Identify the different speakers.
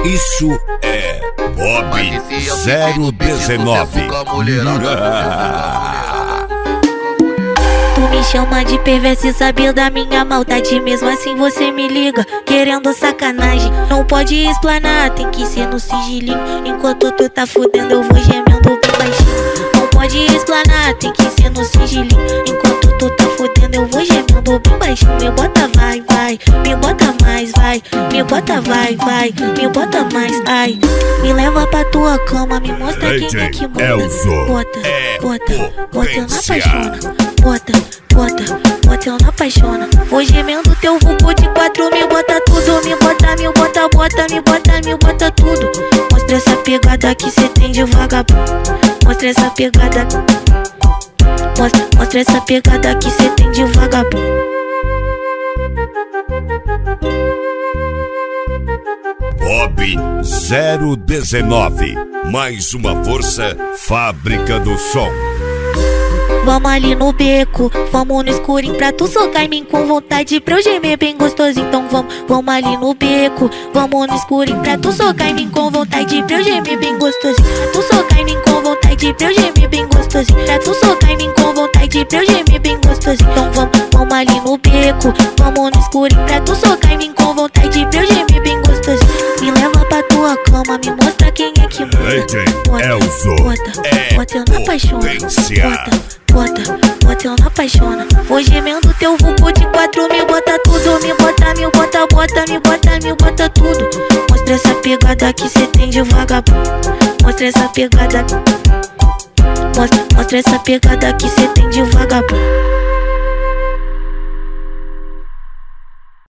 Speaker 1: Isso é Bob 019.
Speaker 2: Tu me chama de perverso e sabe da minha maldade. Mesmo assim você me liga, querendo sacanagem. Não pode explanar, tem que ser no sigilinho. Enquanto tu tá fudendo eu vou gemendo bem baixinho. Não pode explanar, tem que ser no sigilinho. Enquanto tu tá fudendo eu vou gemendo bem baixinho. Me bota vai, vai, me bota mais, vai. Me bota vai, vai, me bota mais, ai. Me leva pra tua cama, me mostra quem é que manda. Bota, bota, bota eu na paixona. Bota, bota, bota eu na paixona. Vou gemendo teu vulgo de 4, me bota tudo. Me bota, me bota, bota, me bota, me bota tudo. Mostra essa pegada que cê tem de vagabundo. Mostra essa pegada. Mostra essa pegada que cê tem de vagabundo.
Speaker 1: Bob 019, mais uma força, fábrica do som.
Speaker 2: Vamos ali no beco, vamos no escurinho pra tu socar em mim com vontade pra eu gemer bem gostoso. Então vamos ali no beco, vamos no escurinho pra tu socar em mim com vontade pra eu gemer bem gostoso. Tu socar em mim com vontade pra eu gemer bem gostoso. Pra tu socar em mim com vontade pra eu gemer bem gostoso. Então vamos ali no beco, vamos no escurinho pra tu socar em mim com vontade pra eu gemer bem gostoso. Me leva pra tua cama, me mostra quem é que manda. Bota eu na paixona. Bota, bota eu na paixona. Vou gemendo teu vulgo de 4, me bota tudo. Me bota, me bota, bota, me bota, me bota tudo. Mostra essa pegada que cê tem de vagabundo. Mostra essa pegada. Mostra essa pegada que cê tem de vagabundo.